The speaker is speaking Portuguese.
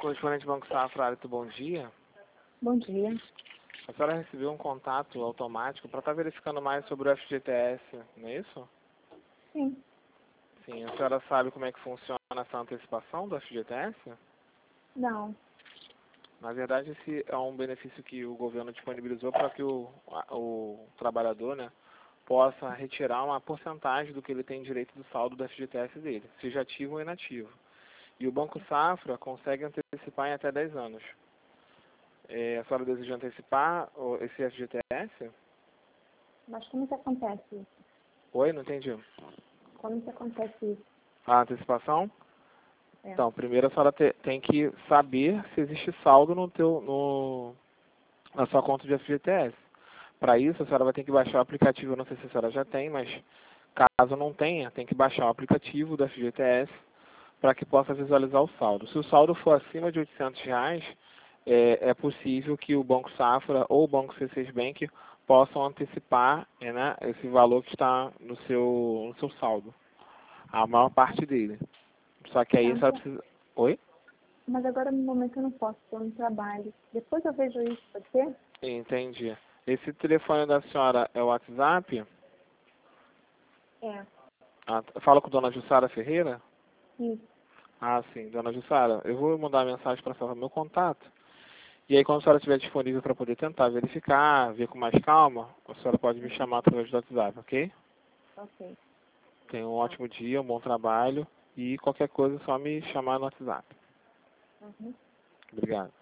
Correspondente Banco Safra, Arito, bom dia. Bom dia. A senhora recebeu um contato automático para estar verificando mais sobre o FGTS, não é isso? Sim. Sim. A senhora sabe como é que funciona essa antecipação do FGTS? Não. Na verdade, esse é um benefício que o governo disponibilizou para que o trabalhador, né, possa retirar uma porcentagem do que ele tem direito do saldo do FGTS dele, seja ativo ou inativo. E o Banco Safra consegue antecipar em até 10 anos. A senhora deseja antecipar esse FGTS? Mas como que acontece isso? Oi, não entendi. Como que acontece isso? A antecipação? É. Então, primeiro a senhora tem que saber se existe saldo na sua conta de FGTS. Para isso, a senhora vai ter que baixar o aplicativo, eu não sei se a senhora já tem, mas caso não tenha, tem que baixar o aplicativo do FGTS para que possa visualizar o saldo. Se o saldo for acima de R$ 800, é possível que o Banco Safra ou o Banco C6 Bank possam antecipar, né, esse valor que está no seu saldo, a maior parte dele. Só que aí a senhora precisa... Oi? Mas agora no momento eu não posso, estou no trabalho. Depois eu vejo isso, pode ser? Entendi. Esse telefone da senhora é o WhatsApp? É. Fala com Dona Jussara Ferreira? Isso. Ah, sim, Dona Jussara, eu vou mandar a mensagem para a senhora, meu contato. E aí, quando a senhora estiver disponível para poder tentar verificar, ver com mais calma, a senhora pode me chamar através do WhatsApp, ok? Ok. Tenha um ótimo dia, um bom trabalho e qualquer coisa é só me chamar no WhatsApp. Uhum. Obrigado.